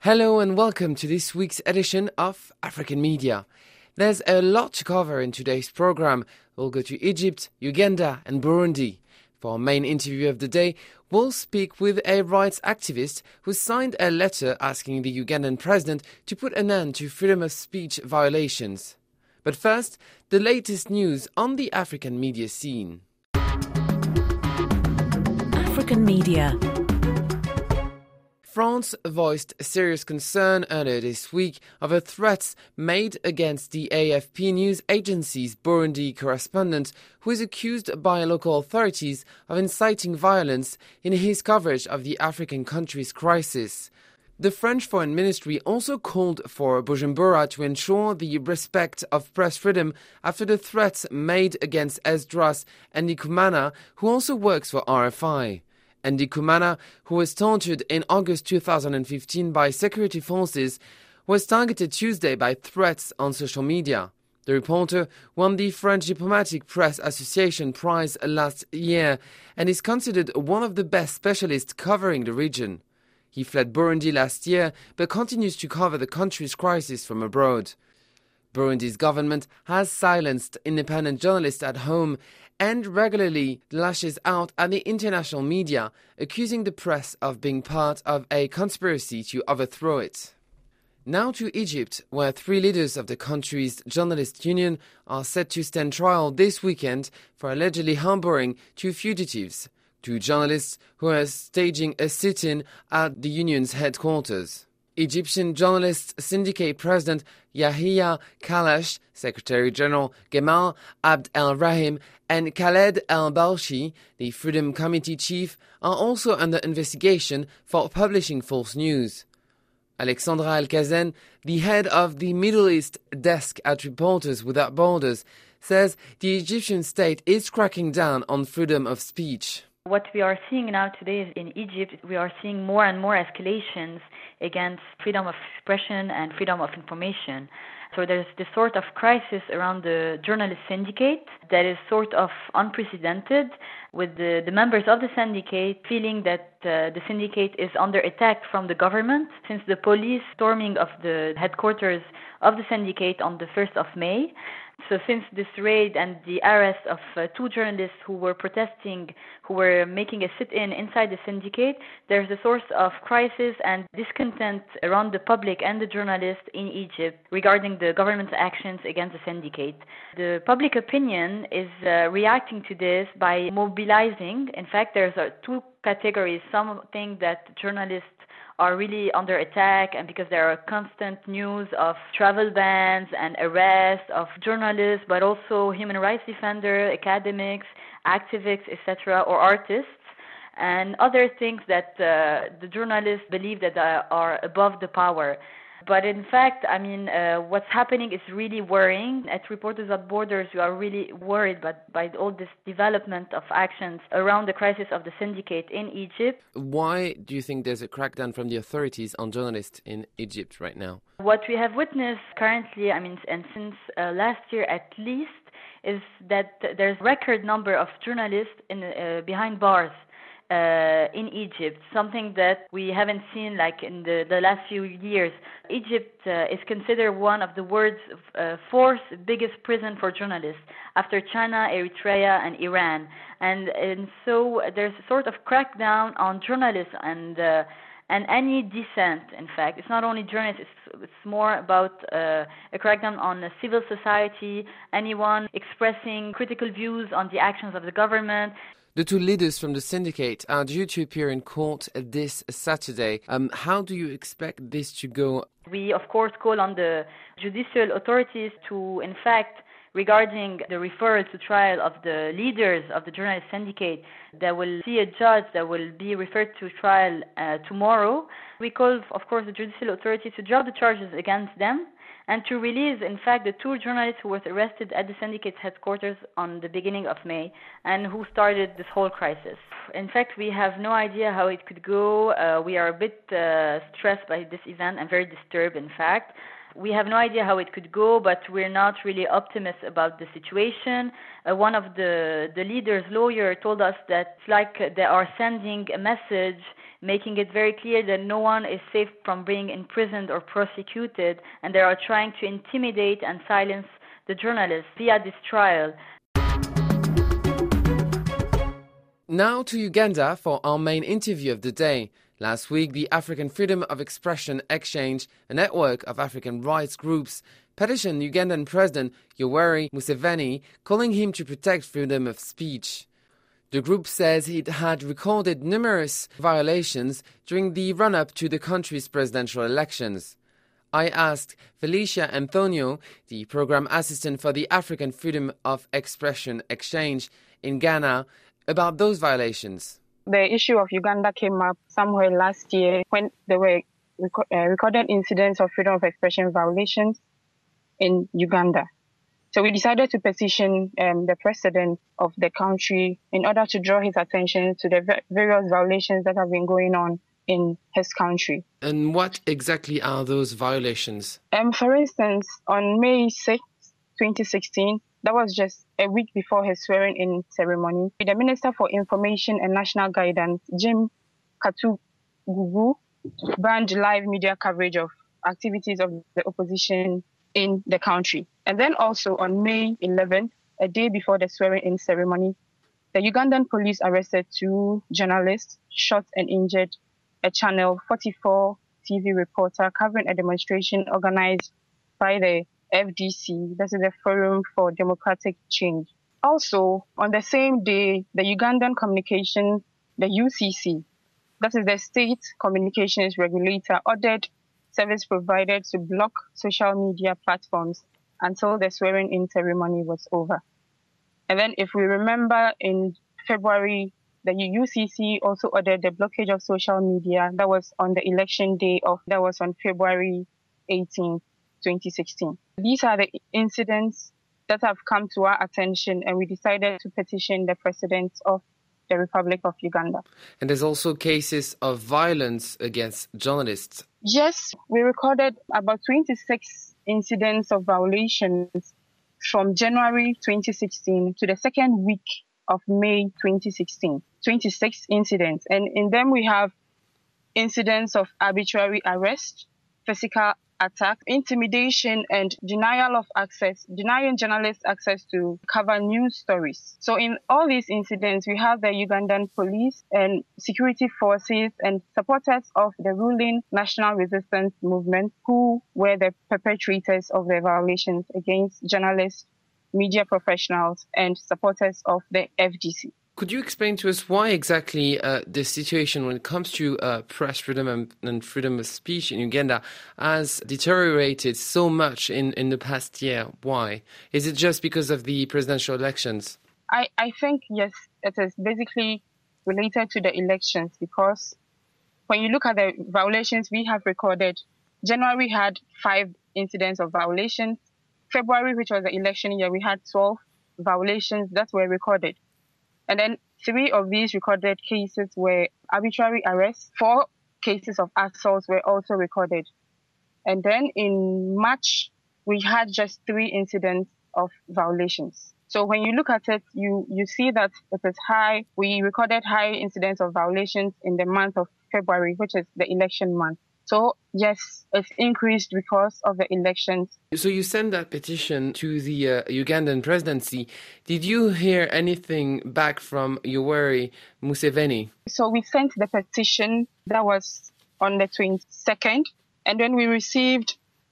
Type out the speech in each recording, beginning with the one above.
Hello and welcome to this week's edition of African Media. There's a lot to cover in today's program. We'll go to Egypt, Uganda and Burundi. For our main interview of the day, we'll speak with a rights activist who signed a letter asking the Ugandan president to put an end to freedom of speech violations. But first, the latest news on the African media scene. African Media. France voiced serious concern earlier this week over threats made against the AFP news agency's Burundi correspondent, who is accused by local authorities of inciting violence in his coverage of the African country's crisis. The French Foreign Ministry also called for Bujumbura to ensure the respect of press freedom after the threats made against Esdras Ndikumana, who also works for RFI. Ndikumana, who was tortured in August 2015 by security forces, was targeted Tuesday by threats on social media. The reporter won the French Diplomatic Press Association Prize last year and is considered one of the best specialists covering the region. He fled Burundi last year but continues to cover the country's crisis from abroad. Burundi's government has silenced independent journalists at home and regularly lashes out at the international media, accusing the press of being part of a conspiracy to overthrow it. Now to Egypt, where three leaders of the country's journalist union are set to stand trial this weekend for allegedly harboring two fugitives, two journalists who are staging a sit-in at the union's headquarters. Egyptian Journalists Syndicate President Yahya Kalash, Secretary General Gamal Abd el-Rahim, and Khaled el-Balshi, the Freedom Committee chief, are also under investigation for publishing false news. Alexandra Al-Kazen, the head of the Middle East desk at Reporters Without Borders, says the Egyptian state is cracking down on freedom of speech. What we are seeing now today is in Egypt, we are seeing more and more escalations against freedom of expression and freedom of information. So there's this sort of crisis around the journalist syndicate that is sort of unprecedented, with the members of the syndicate feeling that the syndicate is under attack from the government since the police storming of the headquarters of the syndicate on the 1st of May. So since this raid and the arrest of two journalists who were protesting, who were making a sit-in inside the syndicate, there's a source of crisis and discontent around the public and the journalists in Egypt regarding the government's actions against the syndicate. The public opinion is reacting to this by mobilizing. In fact, there's two categories. Some think that journalists are really under attack, and because there are constant news of travel bans and arrests of journalists, but also human rights defenders, academics, activists, etc., or artists. And other things that the journalists believe that are above the power. But in fact, what's happening is really worrying. At Reporters Without Borders, we are really worried by all this development of actions around the crisis of the syndicate in Egypt. Why do you think there's a crackdown from the authorities on journalists in Egypt right now? What we have witnessed currently, and since last year at least, is that there's a record number of journalists behind bars in Egypt, something that we haven't seen like in the last few years. Egypt is considered one of the world's fourth biggest prison for journalists after China, Eritrea, and Iran. And so there's a sort of crackdown on journalists and any dissent. In fact, it's not only journalists, it's more about a crackdown on civil society, anyone expressing critical views on the actions of the government. The two leaders from the syndicate are due to appear in court this Saturday. How do you expect this to go? We, of course, call on the judicial authorities to, in fact, regarding the referral to trial of the leaders of the journalist syndicate, that will see a judge that will be referred to trial tomorrow. We call, of course, the judicial authorities to drop the charges against them and to release, in fact, the two journalists who were arrested at the syndicate's headquarters on the beginning of May and who started this whole crisis. In fact, we have no idea how it could go. We are a bit stressed by this event and very disturbed, in fact. We have no idea how it could go, but we're not really optimistic about the situation. One of the leader's lawyer told us that it's like they are sending a message making it very clear that no one is safe from being imprisoned or prosecuted, and they are trying to intimidate and silence the journalists via this trial. Now to Uganda for our main interview of the day. Last week, the African Freedom of Expression Exchange, a network of African rights groups, petitioned Ugandan President Yoweri Museveni, calling him to protect freedom of speech. The group says it had recorded numerous violations during the run-up to the country's presidential elections. I asked Felicia Antonio, the program assistant for the African Freedom of Expression Exchange in Ghana, about those violations. The issue of Uganda came up somewhere last year when there were recorded incidents of freedom of expression violations in Uganda. So we decided to petition the president of the country in order to draw his attention to the various violations that have been going on in his country. And what exactly are those violations? For instance, on May 6, 2016, that was just a week before his swearing-in ceremony, the Minister for Information and National Guidance, Jim Katugugu, banned live media coverage of activities of the opposition in the country. And then also on May 11th, a day before the swearing-in ceremony, the Ugandan police arrested 2 journalists, shot and injured a Channel 44 TV reporter covering a demonstration organized by the FDC, that is the Forum for Democratic Change. Also, on the same day, the Ugandan Communications, the UCC, that is the State Communications Regulator, ordered service providers to block social media platforms until the swearing-in ceremony was over. And then if we remember, in February, the UCC also ordered the blockage of social media. That was on the election day that was on February 18, 2016. These are the incidents that have come to our attention, and we decided to petition the President of the Republic of Uganda. And there's also cases of violence against journalists. Yes, we recorded about 26 incidents of violations from January 2016 to the second week of May 2016. 26 incidents. And in them we have incidents of arbitrary arrest, physical attack, intimidation, and denying journalists access to cover news stories. So in all these incidents, we have the Ugandan police and security forces and supporters of the ruling National Resistance Movement who were the perpetrators of the violations against journalists, media professionals, and supporters of the FDC. Could you explain to us why exactly the situation when it comes to press freedom and freedom of speech in Uganda has deteriorated so much in the past year? Why? Is it just because of the presidential elections? I think, yes, it is basically related to the elections, because when you look at the violations we have recorded, January had 5 incidents of violations. February, which was the election year, we had 12 violations that were recorded. And then 3 of these recorded cases were arbitrary arrests. 4 cases of assaults were also recorded. And then in March, we had just 3 incidents of violations. So when you look at it, you see that it is high. We recorded high incidents of violations in the month of February, which is the election month. So, yes, it's increased because of the elections. So you sent that petition to the Ugandan presidency. Did you hear anything back from Yoweri Museveni? So we sent the petition, that was on the 22nd, and then we received,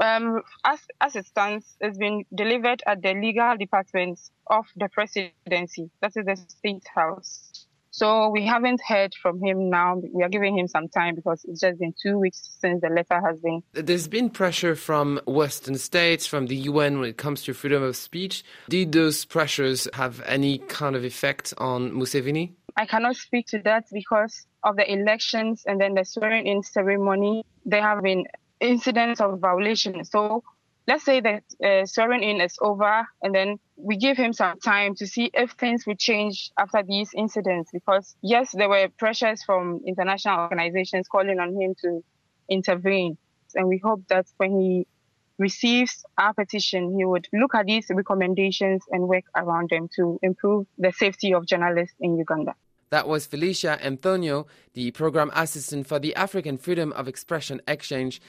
as it stands, it's been delivered at the legal department of the presidency. That is the State House. So we haven't heard from him now. We are giving him some time because it's just been 2 weeks since the letter has been. There's been pressure from Western states, from the UN when it comes to freedom of speech. Did those pressures have any kind of effect on Museveni? I cannot speak to that because of the elections and then the swearing-in ceremony. There have been incidents of violation. So let's say that swearing-in is over, and then we give him some time to see if things will change after these incidents. Because, yes, there were pressures from international organizations calling on him to intervene. And we hope that when he receives our petition, he would look at these recommendations and work around them to improve the safety of journalists in Uganda. That was Felicia Antonio, the Program Assistant for the African Freedom of Expression Exchange.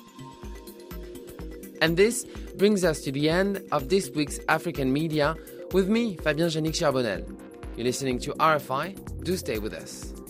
And this brings us to the end of this week's African Media with me, Fabien Janik Charbonnel. You're listening to RFI. Do stay with us.